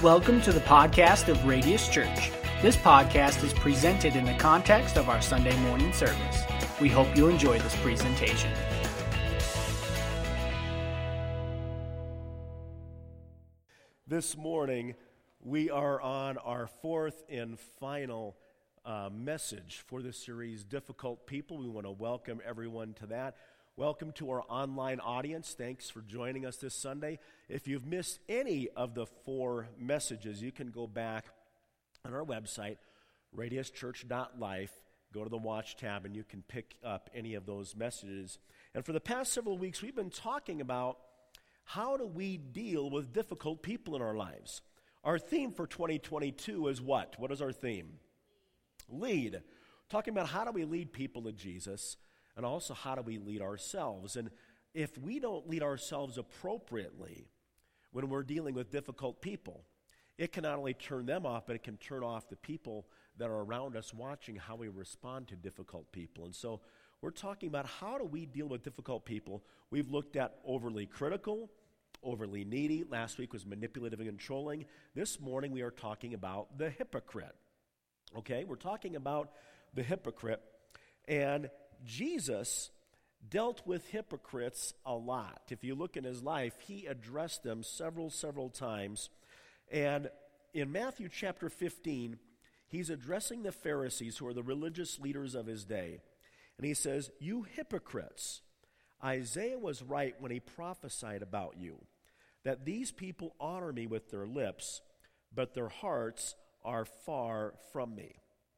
Welcome to the podcast of Radius Church. This podcast is presented in the context of our Sunday morning service. We hope you enjoy this presentation. This morning, we are on our fourth and final message for this series, Difficult People. We want to welcome everyone to that. Welcome to our online audience. Thanks for joining us this Sunday. If you've missed any of the four messages, you can go back on our website, radiuschurch.life, go to the Watch tab, and you can pick up any of those messages. And for the past several weeks, we've been talking about how do we deal with difficult people in our lives. Our theme for 2022 is what? What is our theme? Lead. Talking about how do we lead people to Jesus, and also how do we lead ourselves. And if we don't lead ourselves appropriately when we're dealing with difficult people, it can not only turn them off, but it can turn off the people that are around us watching how we respond to difficult people. And so we're talking about how do we deal with difficult people. We've looked at overly critical, overly needy. Last week was manipulative and controlling. This morning we are talking about the hypocrite. Okay, we're talking about the hypocrite. And Jesus dealt with hypocrites a lot. If you look in his life, he addressed them several times. And in Matthew chapter 15, he's addressing the Pharisees, who are the religious leaders of his day. And he says, "You hypocrites, Isaiah was right when he prophesied about you, that these people honor me with their lips, but their hearts are far from me."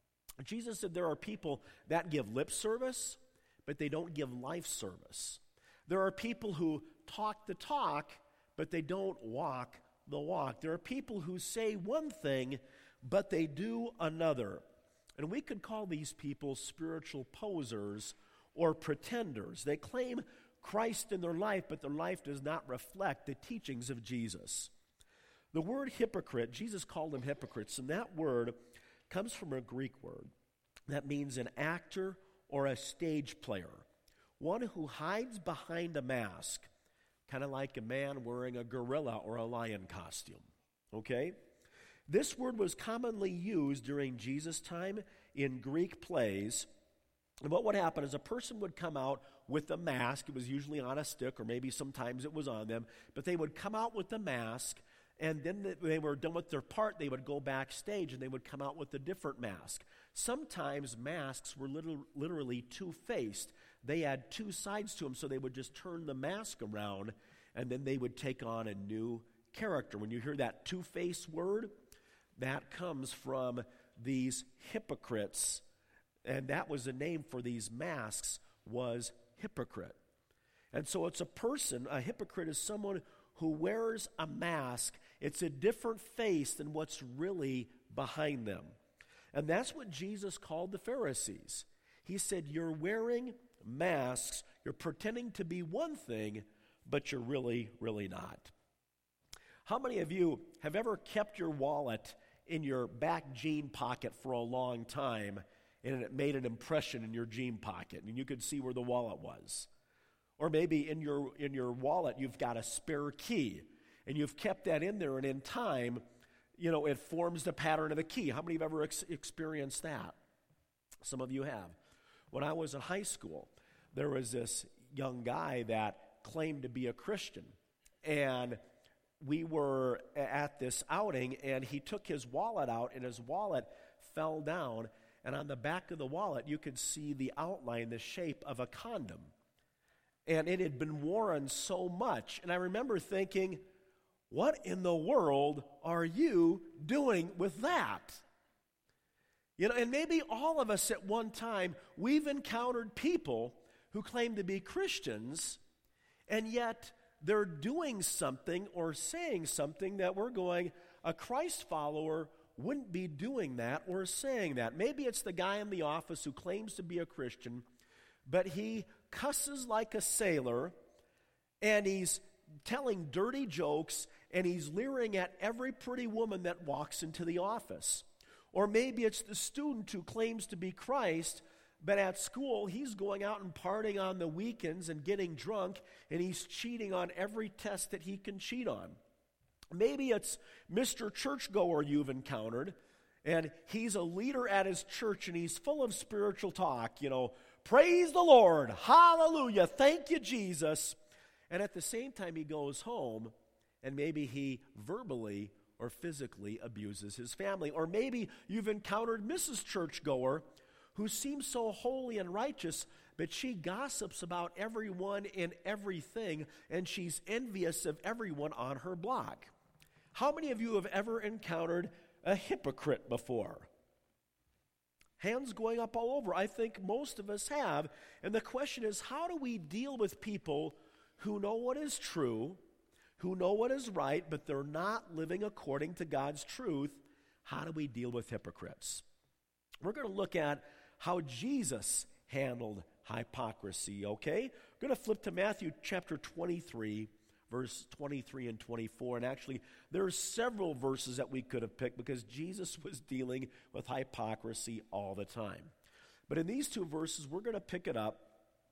Jesus said there are people that give lip service, but they don't give life service. There are people who talk the talk, but they don't walk the walk. There are people who say one thing, but they do another. And we could call these people spiritual posers or pretenders. They claim Christ in their life, but their life does not reflect the teachings of Jesus. The word hypocrite, Jesus called them hypocrites, and that word comes from a Greek word that means an actor or a stage player, one who hides behind a mask, kind of like a man wearing a gorilla or a lion costume, okay? This word was commonly used during Jesus' time in Greek plays. And what would happen is a person would come out with a mask. It was usually on a stick, or maybe sometimes it was on them, but they would come out with the mask. And then they were done with their part, they would go backstage and they would come out with a different mask. Sometimes masks were literally two-faced. They had two sides to them, so they would just turn the mask around and then they would take on a new character. When you hear that two-faced word, that comes from these hypocrites, and that was the name for these masks, was hypocrite. And so it's a person, a hypocrite is someone who wears a mask. It's a different face than what's really behind them. And that's what Jesus called the Pharisees. He said, you're wearing masks, you're pretending to be one thing, but you're really not. How many of you have ever kept your wallet in your back jean pocket for a long time, and it made an impression in your jean pocket, and you could see where the wallet was? Or maybe in your wallet you've got a spare key, and you've kept that in there, and in time, it forms the pattern of the key. How many have ever experienced that? Some of you have. When I was in high school, there was this young guy that claimed to be a Christian, and we were at this outing, and he took his wallet out, and his wallet fell down, and on the back of the wallet you could see the outline, the shape of a condom. And it had been worn so much. And I remember thinking, what in the world are you doing with that? And maybe all of us at one time, we've encountered people who claim to be Christians, and yet they're doing something or saying something that we're going, a Christ follower wouldn't be doing that or saying that. Maybe it's the guy in the office who claims to be a Christian, but he cusses like a sailor, and he's telling dirty jokes, and he's leering at every pretty woman that walks into the office. Or maybe it's the student who claims to be Christ, but at school he's going out and partying on the weekends and getting drunk, and he's cheating on every test that he can cheat on. Maybe it's Mr. Churchgoer you've encountered, and he's a leader at his church, and he's full of spiritual talk, praise the Lord, hallelujah, thank you, Jesus. And at the same time, he goes home, and maybe he verbally or physically abuses his family. Or maybe you've encountered Mrs. Churchgoer, who seems so holy and righteous, but she gossips about everyone and everything, and she's envious of everyone on her block. How many of you have ever encountered a hypocrite before? Hands going up all over. I think most of us have. And the question is, how do we deal with people who know what is true, who know what is right, but they're not living according to God's truth? How do we deal with hypocrites? We're going to look at how Jesus handled hypocrisy, okay? We're going to flip to Matthew chapter 23, verse 23 and 24. And actually, there are several verses that we could have picked because Jesus was dealing with hypocrisy all the time. But in these two verses, we're going to pick it up.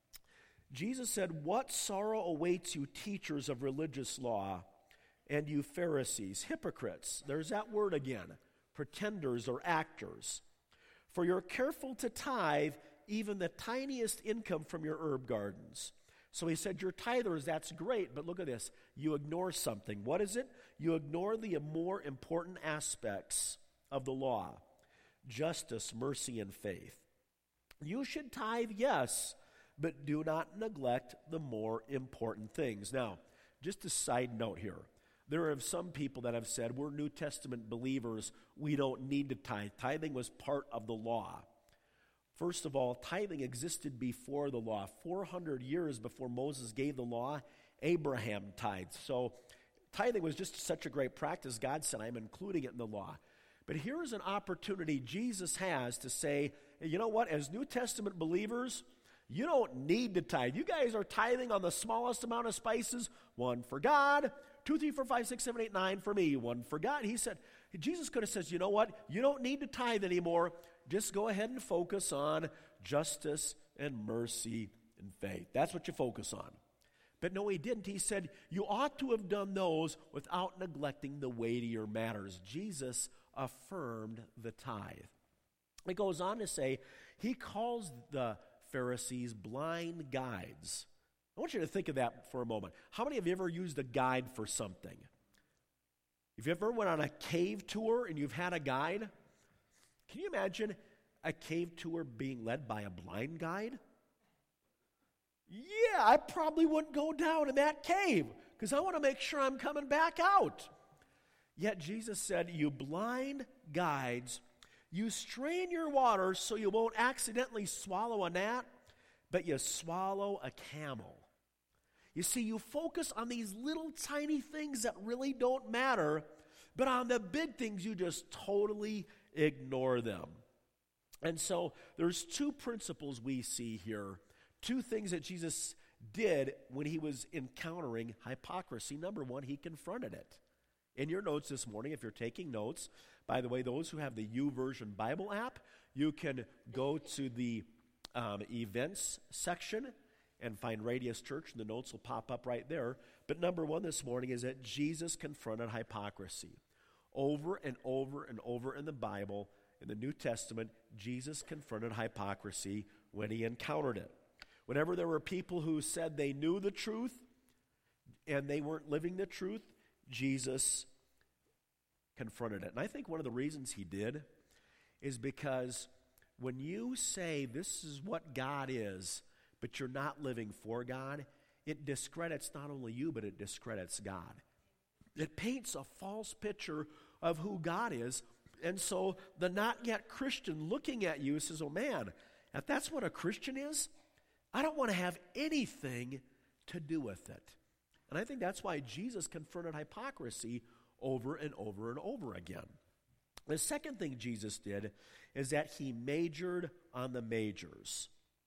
Jesus said, "What sorrow awaits you, teachers of religious law, and you Pharisees, hypocrites." There's that word again, pretenders or actors. "For you're careful to tithe even the tiniest income from your herb gardens." So he said, you're tithers, that's great, but look at this. You ignore something. What is it? You ignore the more important aspects of the law: justice, mercy, and faith. You should tithe, yes, but do not neglect the more important things. Now, just a side note here. There are some people that have said, we're New Testament believers, we don't need to tithe. Tithing was part of the law. First of all, tithing existed before the law. 400 years before Moses gave the law, Abraham tithed. So tithing was just such a great practice. God said, I'm including it in the law. But here's an opportunity Jesus has to say, you know what, as New Testament believers, you don't need to tithe. You guys are tithing on the smallest amount of spices, one for God, 2, 3, 4, 5, 6, 7, 8, 9 for me, one for God. He said, Jesus could have said, you know what, you don't need to tithe anymore. Just go ahead and focus on justice and mercy and faith. That's what you focus on. But no, he didn't. He said, you ought to have done those without neglecting the weightier matters. Jesus affirmed the tithe. It goes on to say, he calls the Pharisees blind guides. I want you to think of that for a moment. How many of you ever used a guide for something? If you ever went on a cave tour and you've had a guide, can you imagine a cave tour being led by a blind guide? Yeah, I probably wouldn't go down in that cave because I want to make sure I'm coming back out. Yet Jesus said, you blind guides, you strain your water so you won't accidentally swallow a gnat, but you swallow a camel. You see, you focus on these little tiny things that really don't matter, but on the big things you just totally ignore them. And so there's two principles we see here, two things that Jesus did when he was encountering hypocrisy. Number one, he confronted it. In your notes this morning, if you're taking notes, by the way, those who have the YouVersion Bible app, you can go to the events section and find Radius Church, and the notes will pop up right there. But number one this morning is that Jesus confronted hypocrisy. Over and over and over in the Bible, in the New Testament, Jesus confronted hypocrisy when he encountered it. Whenever there were people who said they knew the truth and they weren't living the truth, Jesus confronted it. And I think one of the reasons he did is because when you say this is what God is, but you're not living for God, it discredits not only you, but it discredits God. It paints a false picture of who God is. And so the not yet Christian looking at you says, oh man, if that's what a Christian is, I don't want to have anything to do with it. And I think that's why Jesus confronted hypocrisy over and over and over again. The second thing Jesus did is that he majored on the majors.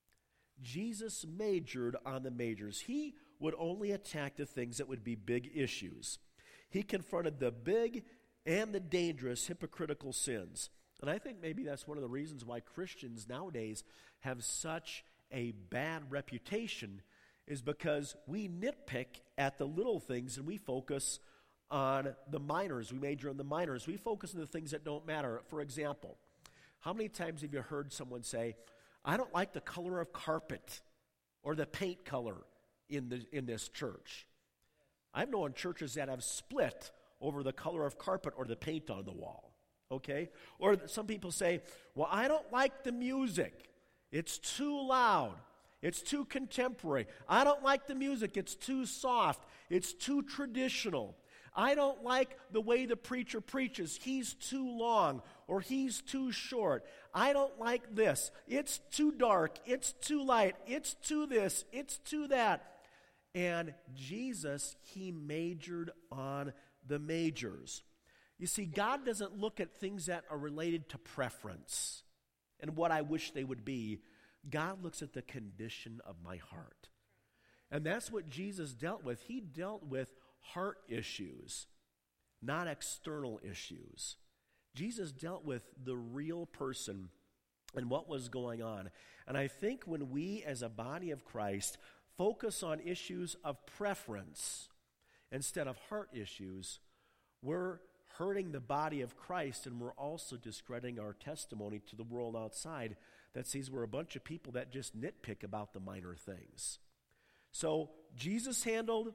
Jesus majored on the majors. He would only attack the things that would be big issues. He confronted the big and the dangerous hypocritical sins. And I think maybe that's one of the reasons why Christians nowadays have such a bad reputation, is because we nitpick at the little things and we focus on the minors. We major in the minors. We focus on the things that don't matter. For example, how many times have you heard someone say, I don't like the color of carpet or the paint color in this church? I've known churches that have split over the color of carpet or the paint on the wall, okay? Or some people say, well, I don't like the music. It's too loud. It's too contemporary. I don't like the music. It's too soft. It's too traditional. I don't like the way the preacher preaches. He's too long or he's too short. I don't like this. It's too dark. It's too light. It's too this. It's too that. And Jesus, he majored on the majors. You see, God doesn't look at things that are related to preference and what I wish they would be. God looks at the condition of my heart. And that's what Jesus dealt with. He dealt with heart issues, not external issues. Jesus dealt with the real person and what was going on. And I think when we as a body of Christ focus on issues of preference instead of heart issues, we're hurting the body of Christ, and we're also discrediting our testimony to the world outside that sees we're a bunch of people that just nitpick about the minor things. So Jesus handled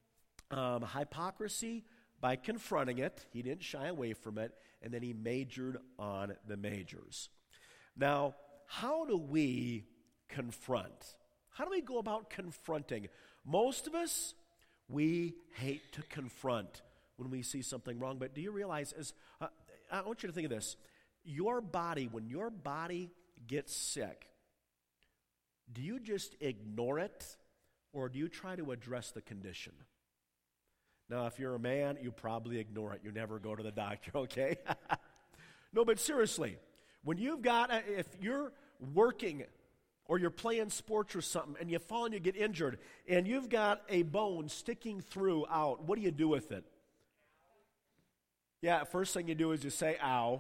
hypocrisy by confronting it. He didn't shy away from it, and then he majored on the majors. Now, how do we confront? How do we go about confronting? Most of us, we hate to confront when we see something wrong. But do you realize, I want you to think of this. Your body, when your body gets sick, do you just ignore it, or do you try to address the condition? Now, if you're a man, you probably ignore it. You never go to the doctor, okay? No, but seriously, when if you're working or you're playing sports or something, and you fall and you get injured, and you've got a bone sticking out, what do you do with it? Yeah, first thing you do is you say, ow,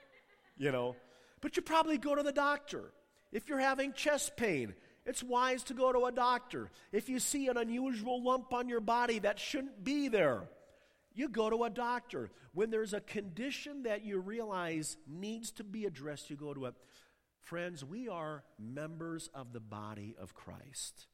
But you probably go to the doctor. If you're having chest pain, it's wise to go to a doctor. If you see an unusual lump on your body that shouldn't be there, you go to a doctor. When there's a condition that you realize needs to be addressed, you go to it. Friends, we are members of the body of Christ.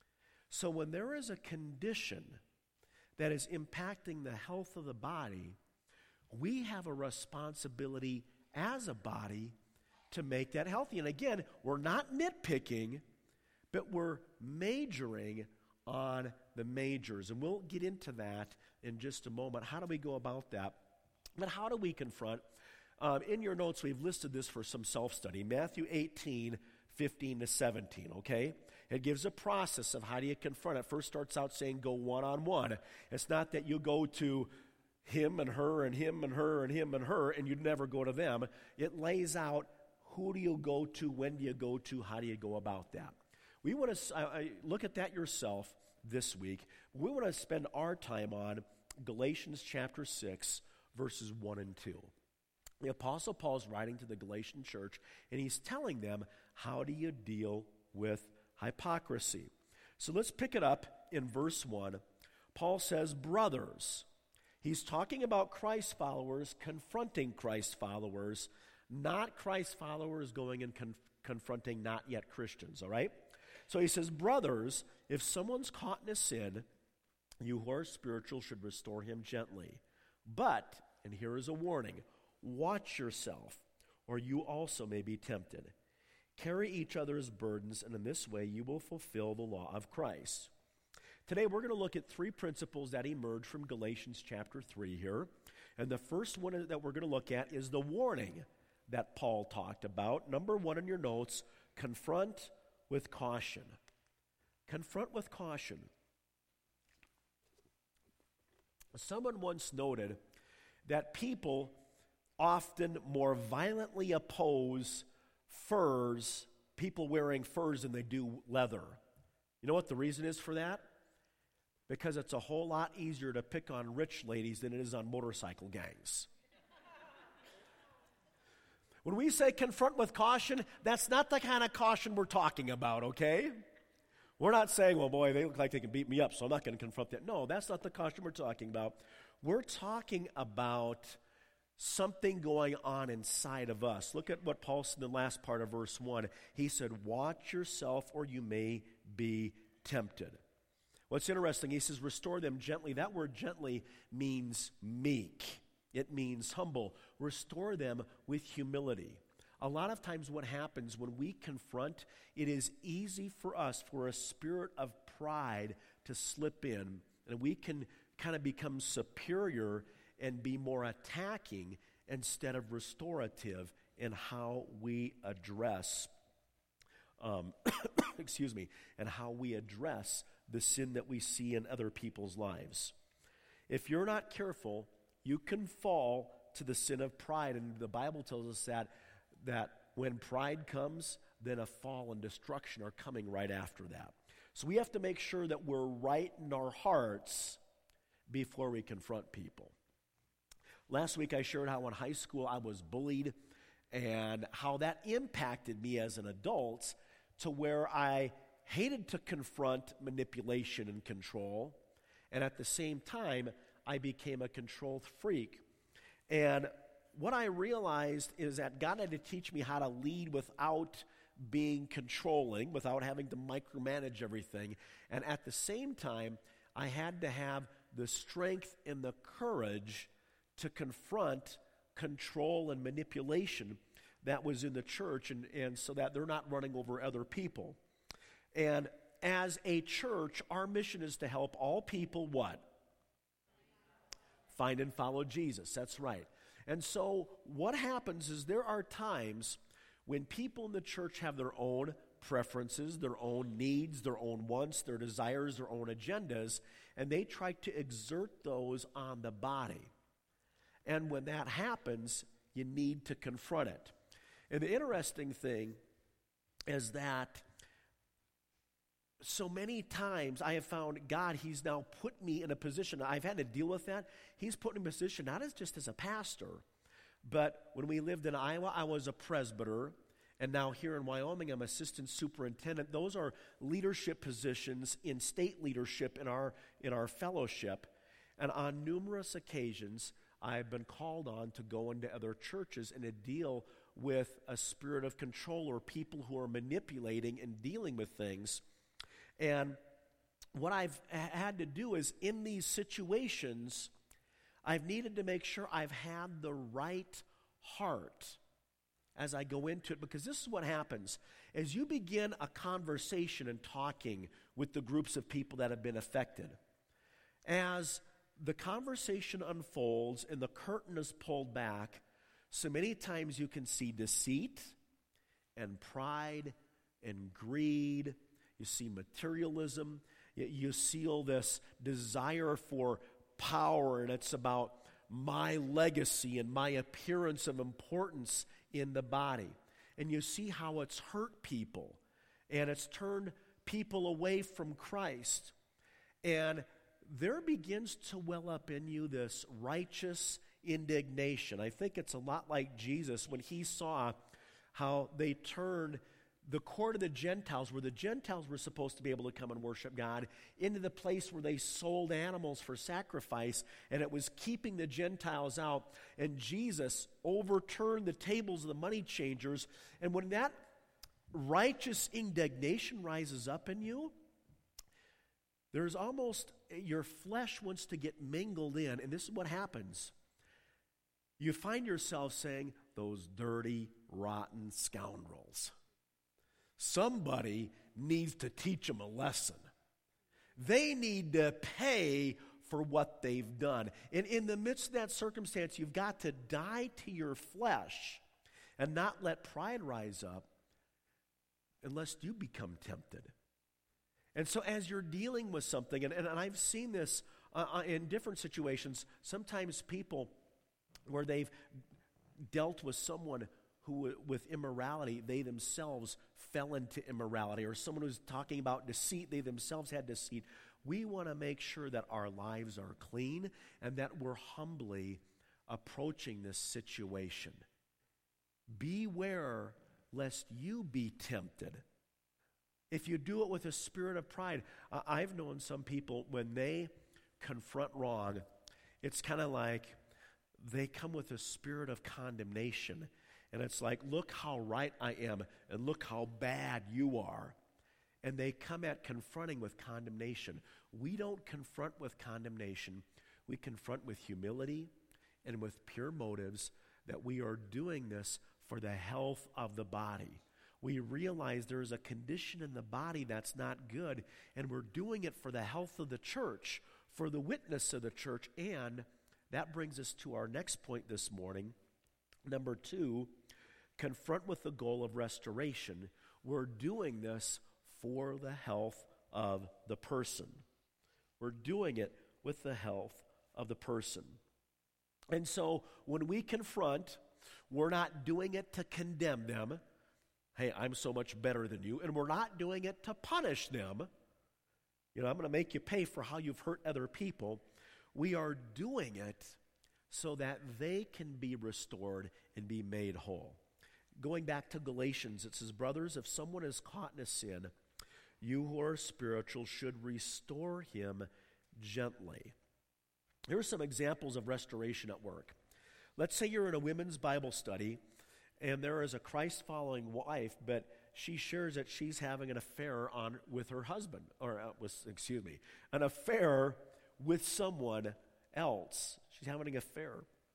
So when there is a condition that is impacting the health of the body, we have a responsibility as a body to make that healthy. And again, we're not nitpicking, but we're majoring on the majors. And we'll get into that in just a moment. How do we go about that? But how do we confront? In your notes, we've listed this for some self-study. Matthew 18, 15 to 17, okay? It gives a process of how do you confront it. First starts out saying go one-on-one. It's not that you go to him and her and him and her and him and her and you never go to them. It lays out who do you go to, when do you go to, how do you go about that. We want to look at that yourself this week. We want to spend our time on Galatians chapter 6, verses 1 and 2. The Apostle Paul is writing to the Galatian church, and he's telling them, how do you deal with hypocrisy? So let's pick it up in verse 1. Paul says, brothers. He's talking about Christ followers confronting Christ followers, not Christ followers going and confronting not yet Christians, all right? So he says, brothers, if someone's caught in a sin, you who are spiritual should restore him gently. But, and here is a warning, watch yourself, or you also may be tempted. Carry each other's burdens, and in this way you will fulfill the law of Christ. Today we're going to look at three principles that emerge from Galatians chapter 3 here. And the first one that we're going to look at is the warning that Paul talked about. Number one in your notes, confront with caution. Confront with caution. Someone once noted that people often more violently oppose people wearing furs than they do leather. You know what the reason is for that? Because it's a whole lot easier to pick on rich ladies than it is on motorcycle gangs. When we say confront with caution, that's not the kind of caution we're talking about, okay? We're not saying, well, boy, they look like they can beat me up, so I'm not going to confront that. No, that's not the caution we're talking about. We're talking about something going on inside of us. Look at what Paul said in the last part of verse 1. He said, watch yourself or you may be tempted. What's interesting, he says, restore them gently. That word gently means meek. It means humble. Restore them with humility. A lot of times what happens when we confront, it is easy for us, for a spirit of pride to slip in, and we can kind of become superior and be more attacking instead of restorative in how we address, and how we address the sin that we see in other people's lives. If you're not careful, you can fall to the sin of pride, and the Bible tells us that when pride comes, then a fall and destruction are coming right after that. So we have to make sure that we're right in our hearts before we confront people. Last week I shared how in high school I was bullied and how that impacted me as an adult to where I hated to confront manipulation and control, and at the same time I became a control freak. And what I realized is that God had to teach me how to lead without being controlling, without having to micromanage everything. And at the same time, I had to have the strength and the courage to confront control and manipulation that was in the church, and so that they're not running over other people. And as a church, our mission is to help all people what? Find and follow Jesus. That's right. And so what happens is there are times when people in the church have their own preferences, their own needs, their own wants, their desires, their own agendas, and they try to exert those on the body. And when that happens, you need to confront it. And the interesting thing is that so many times I have found God, He's now put me in a position, I've had to deal with that. He's put me in a position, not just as a pastor, but when we lived in Iowa, I was a presbyter, and now here in Wyoming, I'm assistant superintendent. Those are leadership positions in state leadership in our fellowship. And on numerous occasions, I've been called on to go into other churches and to deal with a spirit of control or people who are manipulating and dealing with things. And what I've had to do is, in these situations, I've needed to make sure I've had the right heart as I go into it, because this is what happens. As you begin a conversation and talking with the groups of people that have been affected, as the conversation unfolds and the curtain is pulled back, so many times you can see deceit and pride and greed. You see materialism. You see all this desire for power, and it's about my legacy and my appearance of importance in the body. And you see how it's hurt people, and it's turned people away from Christ. And there begins to well up in you this righteous indignation. I think it's a lot like Jesus when He saw how they turned the court of the Gentiles, where the Gentiles were supposed to be able to come and worship God, into the place where they sold animals for sacrifice, and it was keeping the Gentiles out. And Jesus overturned the tables of the money changers. And when that righteous indignation rises up in you, there's almost, your flesh wants to get mingled in, and this is what happens. You find yourself saying, those dirty, rotten scoundrels. Somebody needs to teach them a lesson. They need to pay for what they've done. And in the midst of that circumstance, you've got to die to your flesh and not let pride rise up unless you become tempted. And so as you're dealing with something, and I've seen this in different situations, sometimes people where they've dealt with someone who, with immorality, they themselves fell into immorality, or someone who's talking about deceit, they themselves had deceit. We want to make sure that our lives are clean and that we're humbly approaching this situation. Beware lest you be tempted. If you do it with a spirit of pride, I've known some people when they confront wrong, it's kind of like they come with a spirit of condemnation. And it's like, look how right I am, and look how bad you are. And they come at confronting with condemnation. We don't confront with condemnation. We confront with humility and with pure motives that we are doing this for the health of the body. We realize there is a condition in the body that's not good, and we're doing it for the health of the church, for the witness of the church. And that brings us to our next point this morning. Number 2, confront with the goal of restoration. We're doing this for the health of the person. We're doing it with the health of the person. And so when we confront, we're not doing it to condemn them. Hey, I'm so much better than you. And we're not doing it to punish them. I'm going to make you pay for how you've hurt other people. We are doing it so that they can be restored and be made whole. Going back to Galatians, it says, brothers, if someone is caught in a sin, you who are spiritual should restore him gently. Here are some examples of restoration at work. Let's say you're in a women's Bible study, and there is a Christ-following wife, but she shares that she's having an affair with her husband, an affair with someone else. She's having an affair.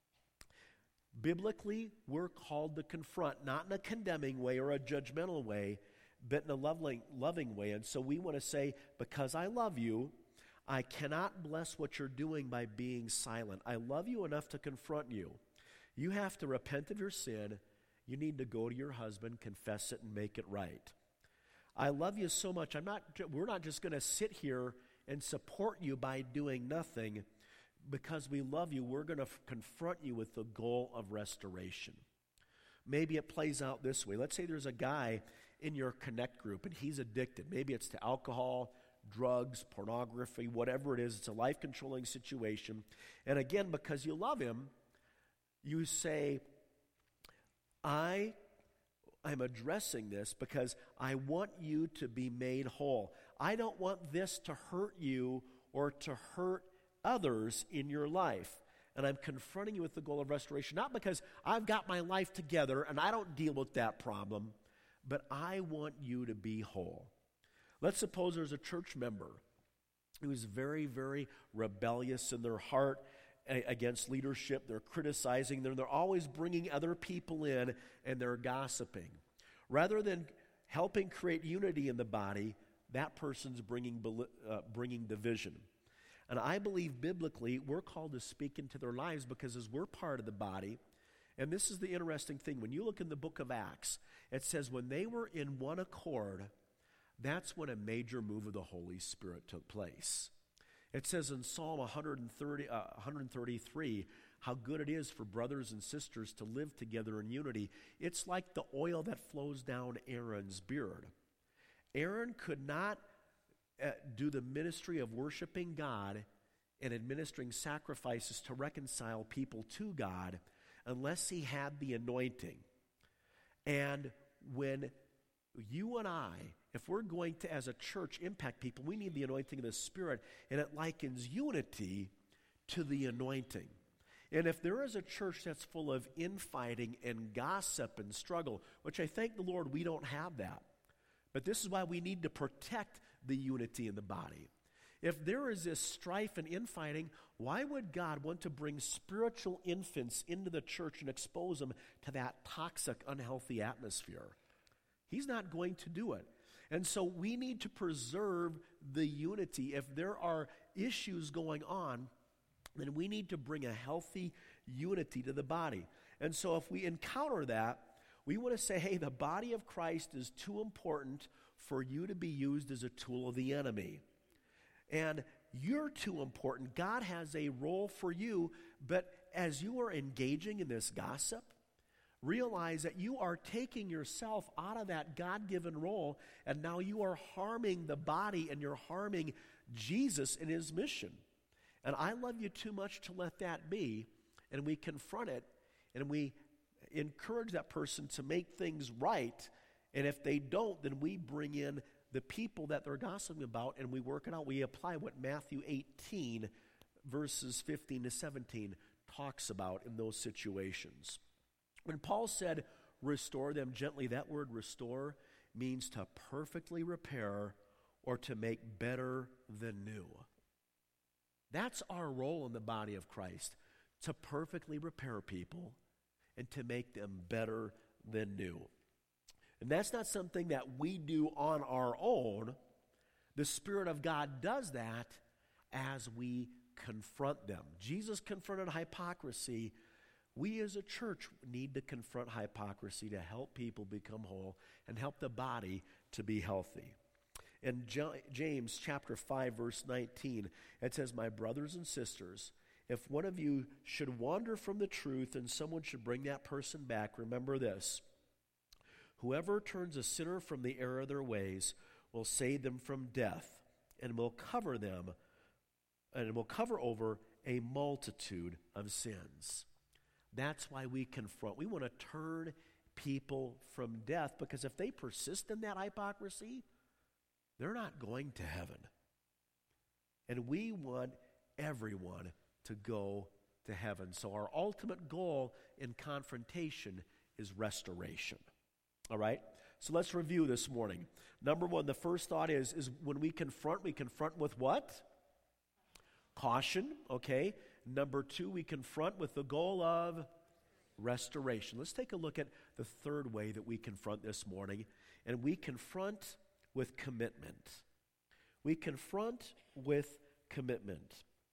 Biblically, we're called to confront, not in a condemning way or a judgmental way, but in a loving way. And so we want to say, because I love you, I cannot bless what you're doing by being silent. I love you enough to confront you. You have to repent of your sin. You need to go to your husband, confess it, and make it right. I love you so much. We're not just going to sit here and support you by doing nothing. Because we love you, we're going to confront you with the goal of restoration. Maybe it plays out this way. Let's say there's a guy in your connect group, and he's addicted. Maybe it's to alcohol, drugs, pornography, whatever it is. It's a life-controlling situation. And again, because you love him, you say, I'm addressing this because I want you to be made whole. I don't want this to hurt you or to hurt others in your life. And I'm confronting you with the goal of restoration, not because I've got my life together and I don't deal with that problem, but I want you to be whole. Let's suppose there's a church member who's very, very rebellious in their heart against leadership. They're criticizing them. They're always bringing other people in, and they're gossiping. Rather than helping create unity in the body, that person's bringing division. And I believe biblically we're called to speak into their lives because as we're part of the body, and this is the interesting thing, when you look in the book of Acts, it says when they were in one accord, that's when a major move of the Holy Spirit took place. It says in Psalm 133, how good it is for brothers and sisters to live together in unity. It's like the oil that flows down Aaron's beard. Aaron could not do the ministry of worshiping God and administering sacrifices to reconcile people to God unless he had the anointing. And when you and I, if we're going to, as a church, impact people, we need the anointing of the Spirit, and it likens unity to the anointing. And if there is a church that's full of infighting and gossip and struggle, which I thank the Lord we don't have that, but this is why we need to protect the unity in the body. If there is this strife and infighting, why would God want to bring spiritual infants into the church and expose them to that toxic, unhealthy atmosphere? He's not going to do it. And so we need to preserve the unity. If there are issues going on, then we need to bring a healthy unity to the body. And so if we encounter that, we want to say, hey, the body of Christ is too important for you to be used as a tool of the enemy. And you're too important. God has a role for you, but as you are engaging in this gossip, realize that you are taking yourself out of that God-given role, and now you are harming the body and you're harming Jesus in his mission. And I love you too much to let that be, and we confront it, and we encourage that person to make things right. And if they don't, then we bring in the people that they're gossiping about and we work it out. We apply what Matthew 18 verses 15 to 17 talks about in those situations. When Paul said, restore them gently, that word restore means to perfectly repair or to make better than new. That's our role in the body of Christ, to perfectly repair people and to make them better than new. And that's not something that we do on our own. The Spirit of God does that as we confront them. Jesus confronted hypocrisy. We as a church need to confront hypocrisy to help people become whole and help the body to be healthy. In James chapter 5, verse 19, it says, my brothers and sisters, if one of you should wander from the truth and someone should bring that person back, remember this. Whoever turns a sinner from the error of their ways will save them from death and will cover them and will cover over a multitude of sins. That's why we confront. We want to turn people from death, because if they persist in that hypocrisy, they're not going to heaven. And we want everyone to go to heaven. So our ultimate goal in confrontation is restoration. All right? So let's review this morning. Number one, the first thought is when we confront with what? Caution, okay? Number two, we confront with the goal of restoration. Let's take a look at the third way that we confront this morning, and we confront with commitment. We confront with commitment.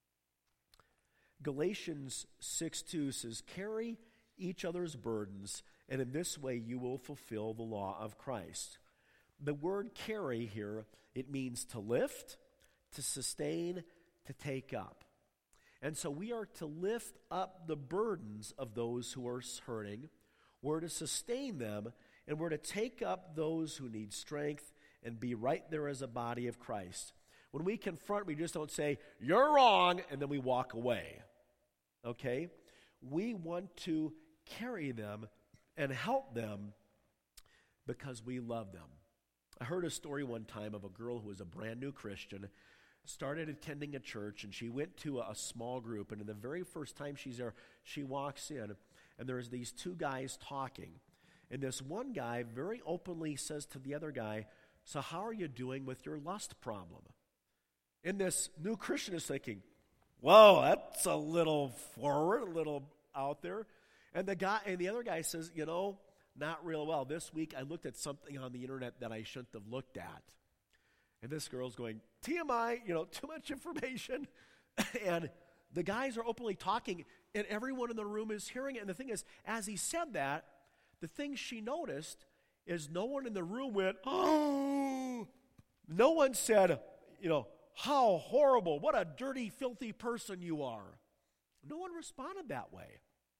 Galatians 6:2 says, carry each other's burdens, and in this way you will fulfill the law of Christ. The word carry here, it means to lift, to sustain, to take up. And so we are to lift up the burdens of those who are hurting. We're to sustain them, and we're to take up those who need strength and be right there as a body of Christ. When we confront, we just don't say, you're wrong, and then we walk away. Okay? We want to carry them and help them because we love them. I heard a story one time of a girl who was a brand new Christian, started attending a church, and she went to a small group, and in the very first time she's there, she walks in, and there's these two guys talking. And this one guy very openly says to the other guy, so how are you doing with your lust problem? And this new Christian is thinking, whoa, that's a little forward, a little out there. And the other guy says, not real well. This week I looked at something on the internet that I shouldn't have looked at. And this girl's going, TMI, too much information. And the guys are openly talking, and everyone in the room is hearing it. And the thing is, as he said that, the thing she noticed is no one in the room went, oh. No one said, how horrible, what a dirty, filthy person you are. No one responded that way.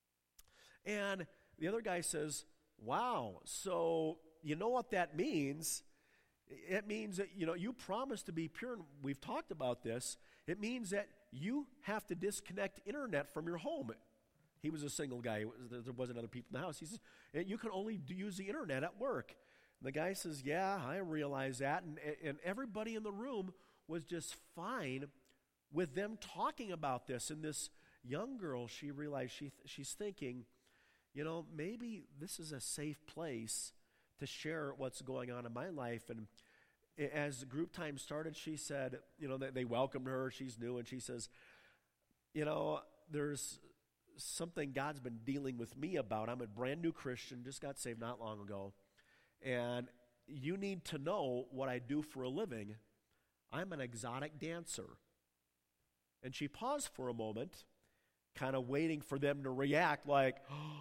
And the other guy says, wow, so you know what that means? It means that, you promise to be pure, and we've talked about this. It means that you have to disconnect internet from your home. He was a single guy. There wasn't other people in the house. He says, you can only use the internet at work. And the guy says, yeah, I realize that. And everybody in the room was just fine with them talking about this. And this young girl, she realized she's thinking, maybe this is a safe place to share what's going on in my life. And as group time started, she said, they welcomed her. She's new, and she says, there's something God's been dealing with me about. I'm a brand new Christian, just got saved not long ago, and you need to know what I do for a living. I'm an exotic dancer. And she paused for a moment, kind of waiting for them to react like,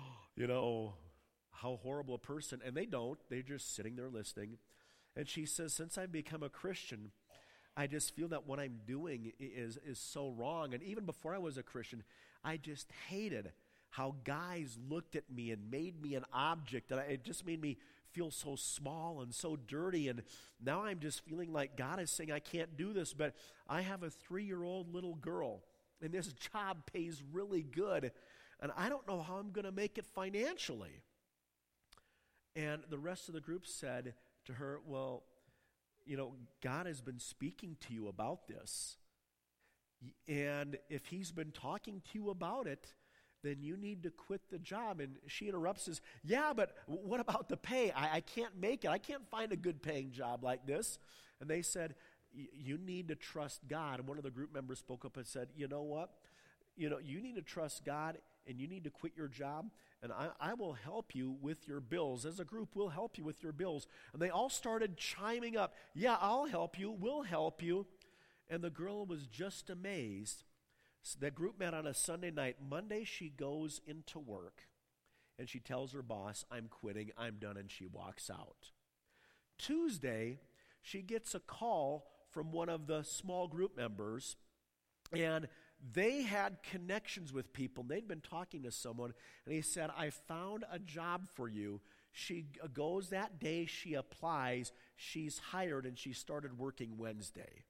how horrible a person. And they don't. They're just sitting there listening. And she says, since I've become a Christian, I just feel that what I'm doing is so wrong. And even before I was a Christian, I just hated how guys looked at me and made me an object. And it just made me feel so small and so dirty. And now I'm just feeling like God is saying I can't do this. But I have a 3-year-old little girl, and this job pays really good. And I don't know how I'm going to make it financially. And the rest of the group said to her, well, God has been speaking to you about this. And if he's been talking to you about it, then you need to quit the job. And she interrupts and says, yeah, but what about the pay? I can't make it. I can't find a good paying job like this. And they said, you need to trust God. And one of the group members spoke up and said, you know what? You need to trust God, and you need to quit your job, and I will help you with your bills. As a group, we'll help you with your bills. And they all started chiming up, yeah, I'll help you, we'll help you. And the girl was just amazed. So that group met on a Sunday night. Monday, she goes into work, and she tells her boss, I'm quitting, I'm done, and she walks out. Tuesday, she gets a call from one of the small group members, and they had connections with people. They'd been talking to someone, and he said, I found a job for you. She goes that day, she applies, she's hired, and she started working Wednesday.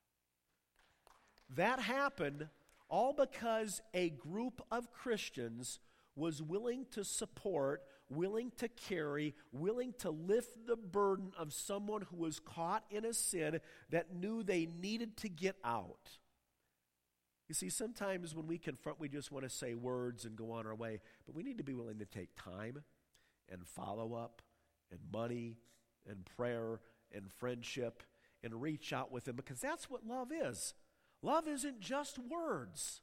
That happened all because a group of Christians was willing to support, willing to carry, willing to lift the burden of someone who was caught in a sin that knew they needed to get out. You see, sometimes when we confront, we just want to say words and go on our way, but we need to be willing to take time and follow up and money and prayer and friendship and reach out with them, because that's what love is. Love isn't just words.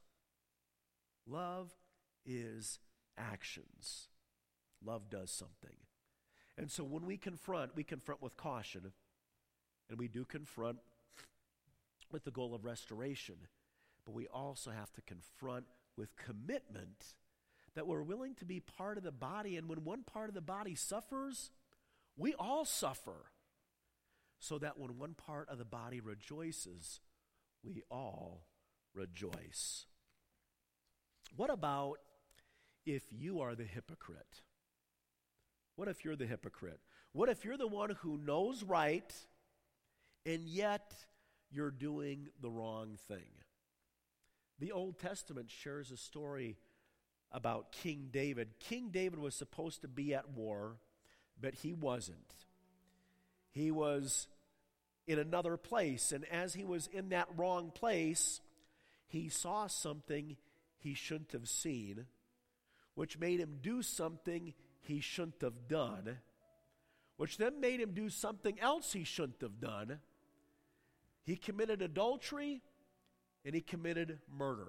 Love is actions. Love does something. And so when we confront with caution, and we do confront with the goal of restoration, but we also have to confront with commitment that we're willing to be part of the body, and when one part of the body suffers, we all suffer, so that when one part of the body rejoices, we all rejoice. What about if you are the hypocrite? What if you're the hypocrite? What if you're the one who knows right, and yet you're doing the wrong thing? The Old Testament shares a story about King David. King David was supposed to be at war, but he wasn't. He was in another place, and as he was in that wrong place, he saw something he shouldn't have seen, which made him do something he shouldn't have done, which then made him do something else he shouldn't have done. He committed adultery, and he committed murder.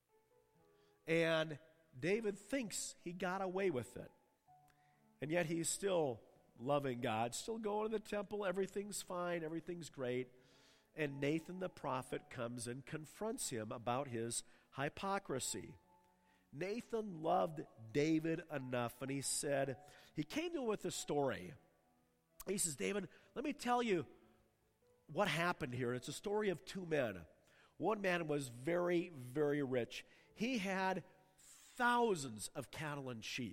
And David thinks he got away with it. And yet he's still loving God, still going to the temple, everything's fine, everything's great. And Nathan the prophet comes and confronts him about his hypocrisy. Nathan loved David enough, and he came to him with a story. He says, David, let me tell you what happened here. It's a story of two men. One man was very, very rich. He had thousands of cattle and sheep.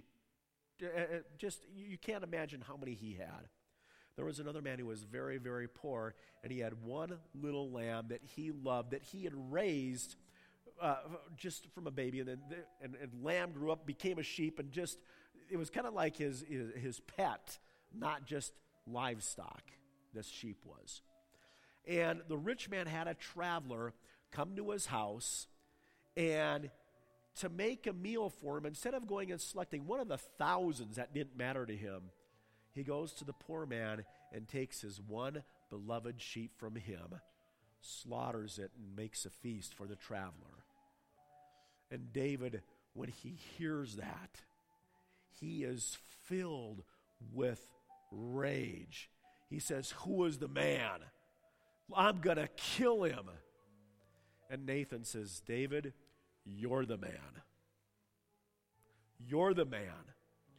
You can't imagine how many he had. There was another man who was very, very poor, and he had one little lamb that he loved, that he had raised just from a baby, and lamb grew up, became a sheep, and just, it was kind of like his pet, not just livestock, this sheep was. And the rich man had a traveler come to his house, and to make a meal for him, instead of going and selecting one of the thousands that didn't matter to him, he goes to the poor man and takes his one beloved sheep from him, slaughters it, and makes a feast for the traveler. And David, when he hears that, he is filled with rage. He says, "Who is the man? I'm going to kill him." And Nathan says, "David, you're the man. You're the man.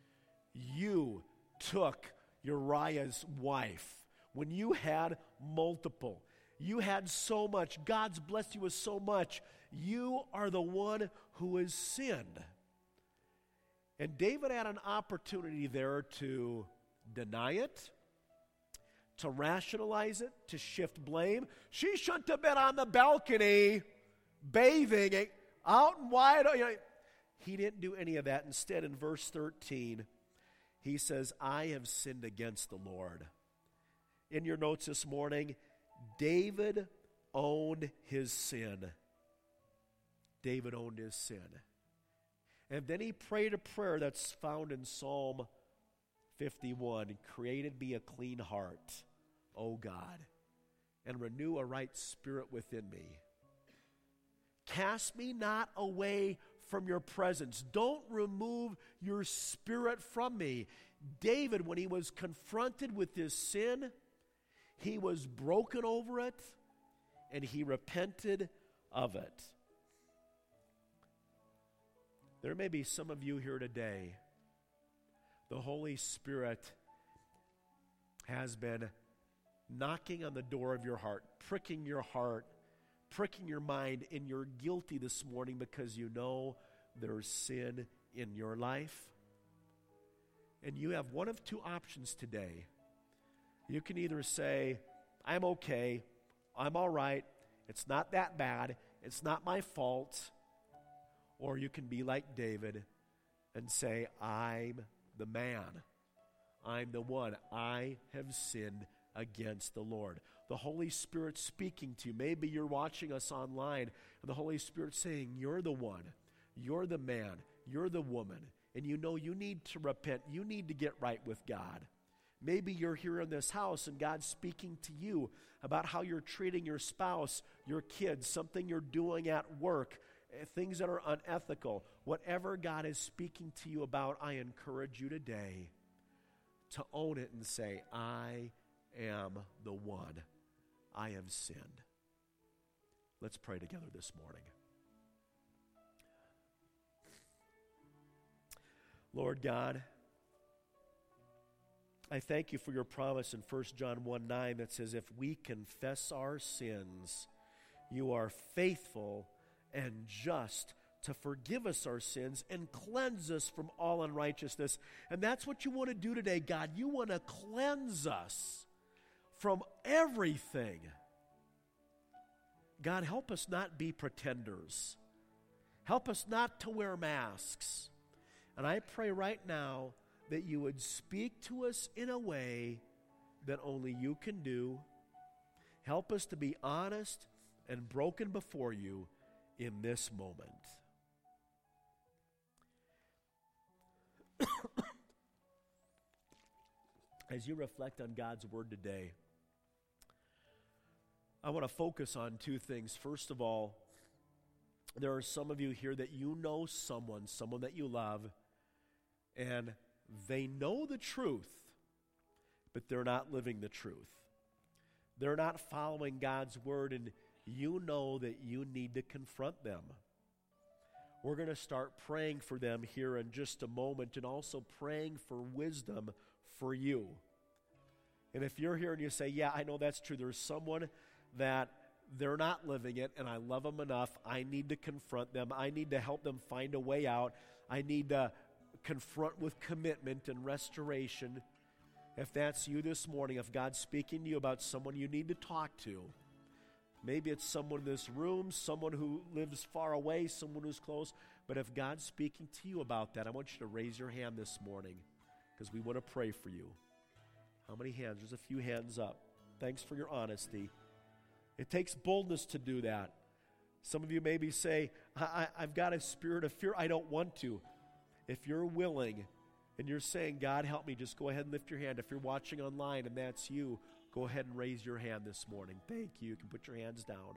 You took Uriah's wife when you had multiple. You had so much. God's blessed you with so much. You are the one who has sinned." And David had an opportunity there to deny it, to rationalize it, to shift blame. She shouldn't have been on the balcony bathing out and wide. He didn't do any of that. Instead, in verse 13, he says, "I have sinned against the Lord." In your notes this morning, David owned his sin. David owned his sin. And then he prayed a prayer that's found in Psalm 51. Created me a clean heart, O God, and renew a right spirit within me. Cast me not away from your presence. Don't remove your spirit from me. David, when he was confronted with his sin, he was broken over it, and he repented of it. There may be some of you here today. The Holy Spirit has been knocking on the door of your heart, pricking your mind, and you're guilty this morning because you know there's sin in your life. And you have one of two options today. You can either say, I'm okay, I'm all right, it's not that bad, it's not my fault. Or you can be like David and say, I'm the man. I'm the one. I have sinned against the Lord. The Holy Spirit speaking to you. Maybe you're watching us online, and the Holy Spirit saying, you're the one. You're the man. You're the woman. And you know you need to repent. You need to get right with God. Maybe you're here in this house, and God's speaking to you about how you're treating your spouse, your kids, something you're doing at work, things that are unethical. Whatever God is speaking to you about, I encourage you today to own it and say, I am the one. I have sinned. Let's pray together this morning. Lord God, I thank you for your promise in 1 John 1:9 that says, if we confess our sins, you are faithful and just to forgive us our sins and cleanse us from all unrighteousness. And that's what you want to do today, God. You want to cleanse us from everything. God, help us not be pretenders. Help us not to wear masks. And I pray right now that you would speak to us in a way that only you can do. Help us to be honest and broken before you in this moment. As you reflect on God's word today, I want to focus on two things. First of all, there are some of you here that you know someone that you love, and they know the truth, but they're not living the truth. They're not following God's word, and you know that you need to confront them. We're going to start praying for them here in just a moment, and also praying for wisdom for you. And if you're here and you say, yeah, I know that's true, there's someone that they're not living it, and I love them enough, I need to confront them, I need to help them find a way out, I need to confront with commitment and restoration. If that's you this morning, if God's speaking to you about someone you need to talk to, maybe it's someone in this room, someone who lives far away, someone who's close, but if God's speaking to you about that, I want you to raise your hand this morning because we want to pray for you. How many hands? There's a few hands up. Thanks for your honesty. It takes boldness to do that. Some of you maybe say, I've got a spirit of fear. I don't want to. If you're willing and you're saying, God, help me, just go ahead and lift your hand. If you're watching online and that's you, go ahead and raise your hand this morning. Thank you. You can put your hands down.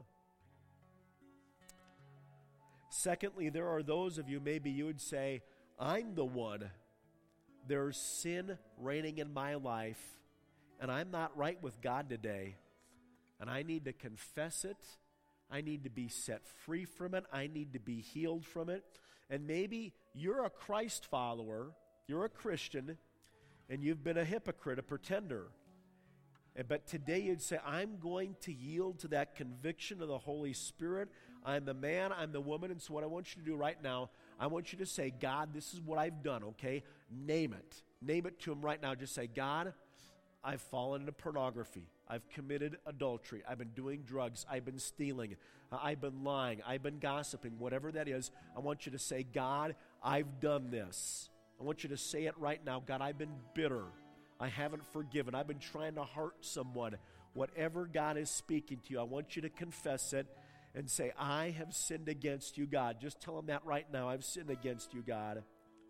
Secondly, there are those of you, maybe you would say, I'm the one. There's sin reigning in my life, and I'm not right with God today. And I need to confess it. I need to be set free from it. I need to be healed from it. And maybe you're a Christ follower, you're a Christian, and you've been a hypocrite, a pretender. But today you'd say, I'm going to yield to that conviction of the Holy Spirit. I'm the man, I'm the woman, and so what I want you to do right now, I want you to say, God, this is what I've done, okay? Name it. Name it to him right now. Just say, God, I've fallen into pornography. I've committed adultery. I've been doing drugs. I've been stealing. I've been lying. I've been gossiping. Whatever that is, I want you to say, God, I've done this. I want you to say it right now. God, I've been bitter. I haven't forgiven. I've been trying to hurt someone. Whatever God is speaking to you, I want you to confess it. and say, I have sinned against you, God. Just tell him that right now. I've sinned against you, God.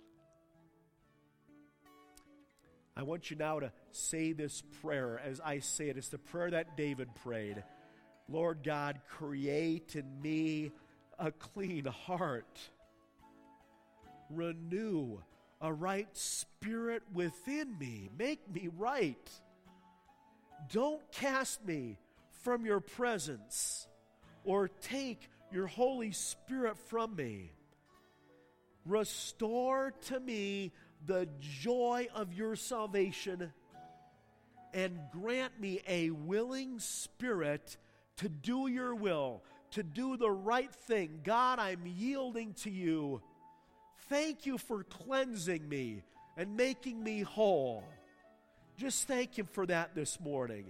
I want you now to say this prayer as I say it. It's the prayer that David prayed. Lord God, create in me a clean heart. Renew a right spirit within me. Make me right. Don't cast me from your presence or take your Holy Spirit from me. Restore to me the joy of your salvation and grant me a willing spirit to do your will, to do the right thing. God, I'm yielding to you. Thank you for cleansing me and making me whole. Just thank him for that this morning.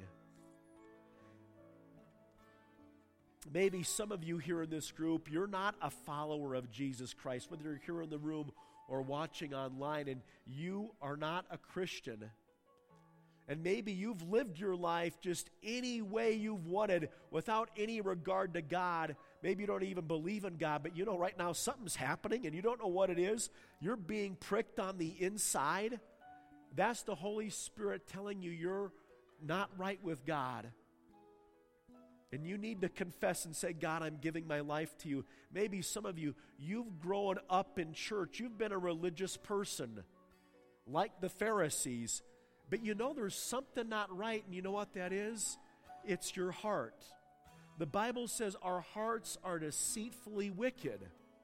Maybe some of you here in this group, you're not a follower of Jesus Christ, whether you're here in the room or watching online, and you are not a Christian. And maybe you've lived your life just any way you've wanted without any regard to God. Maybe you don't even believe in God, but you know right now something's happening and you don't know what it is. You're being pricked on the inside. That's the Holy Spirit telling you you're not right with God. And you need to confess and say, God, I'm giving my life to you. Maybe some of you, you've grown up in church. You've been a religious person like the Pharisees. But you know there's something not right, and you know what that is? It's your heart. The Bible says our hearts are deceitfully wicked.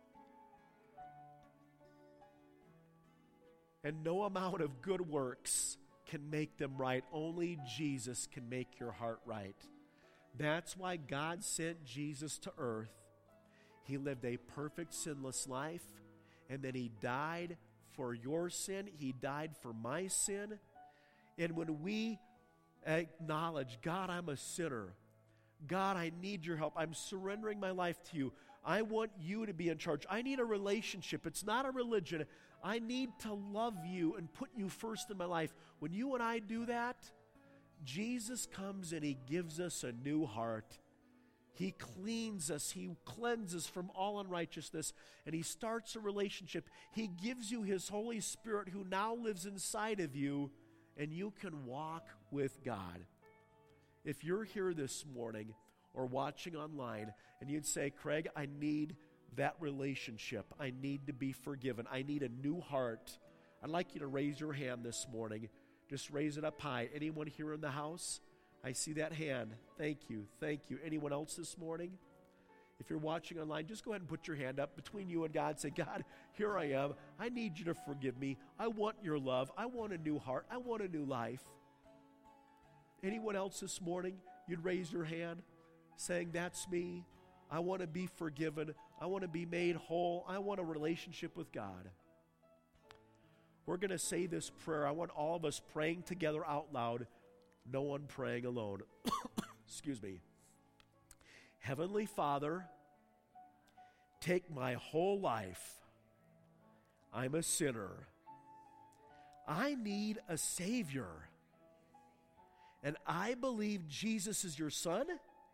And no amount of good works can make them right. Only Jesus can make your heart right. That's why God sent Jesus to earth. He lived a perfect, sinless life, and then he died for your sin. He died for my sin. And when we acknowledge, God, I'm a sinner. God, I need your help. I'm surrendering my life to you. I want you to be in charge. I need a relationship. It's not a religion. I need to love you and put you first in my life. When you and I do that, Jesus comes and he gives us a new heart. He cleans us. He cleanses from all unrighteousness. And he starts a relationship. He gives you his Holy Spirit who now lives inside of you. And you can walk with God. If you're here this morning or watching online and you'd say, Craig, I need that relationship. I need to be forgiven. I need a new heart. I'd like you to raise your hand this morning. Just raise it up high. Anyone here in the house? I see that hand. Thank you. Thank you. Anyone else this morning? If you're watching online, just go ahead and put your hand up between you and God. Say, God, here I am. I need you to forgive me. I want your love. I want a new heart. I want a new life. Anyone else this morning, you'd raise your hand saying, that's me. I want to be forgiven. I want to be made whole. I want a relationship with God. We're going to say this prayer. I want all of us praying together out loud, no one praying alone. Excuse me. Heavenly Father, take my whole life. I'm a sinner. I need a Savior. And I believe Jesus is your Son.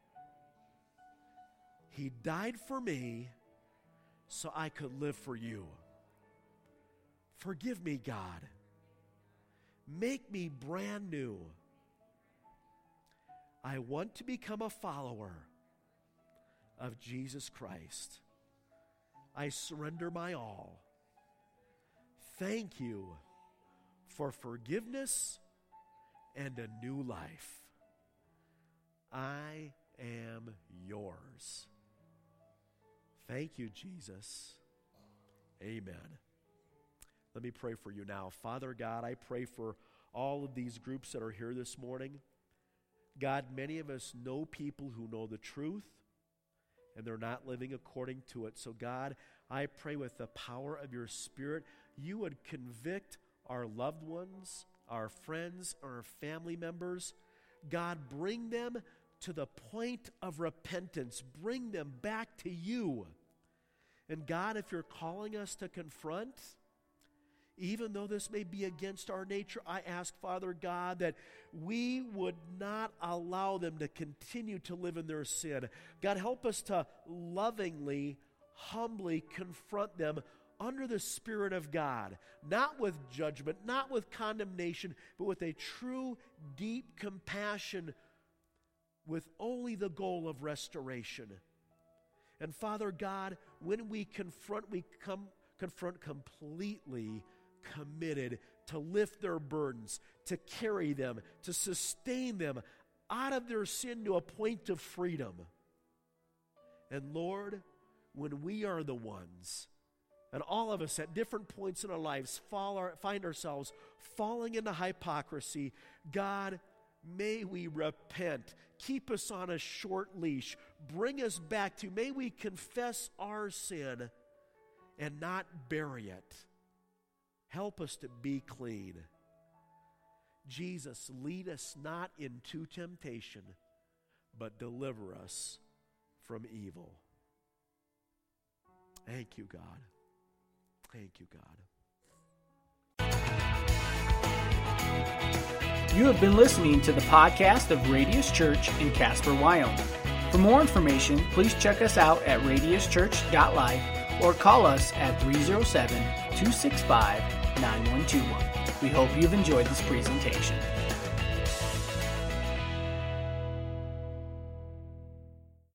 He died for me so I could live for you. Forgive me, God. Make me brand new. I want to become a follower of Jesus Christ. I surrender my all. Thank you for forgiveness and a new life. I am yours. Thank you, Jesus. Amen. Let me pray for you now. Father God, I pray for all of these groups that are here this morning. God, many of us know people who know the truth, and they're not living according to it. So God, I pray with the power of your Spirit, you would convict our loved ones, our friends, our family members. God, bring them to the point of repentance. Bring them back to you. And God, if you're calling us to confront, even though this may be against our nature, I ask, Father God, that we would not allow them to continue to live in their sin. God, help us to lovingly, humbly confront them under the Spirit of God, not with judgment, not with condemnation, but with a true, deep compassion, with only the goal of restoration. And Father God, when we confront completely committed to lift their burdens, to carry them, to sustain them out of their sin to a point of freedom. And Lord, when we are the ones, and all of us at different points in our lives find ourselves falling into hypocrisy, God, may we repent. Keep us on a short leash. Bring us back to, may we confess our sin and not bury it. Help us to be clean. Jesus, lead us not into temptation, but deliver us from evil. Thank you, God. Thank you, God. You have been listening to the podcast of Radius Church in Casper, Wyoming. For more information, please check us out at radiuschurch.life or call us at 307-265-9121. We hope you've enjoyed this presentation.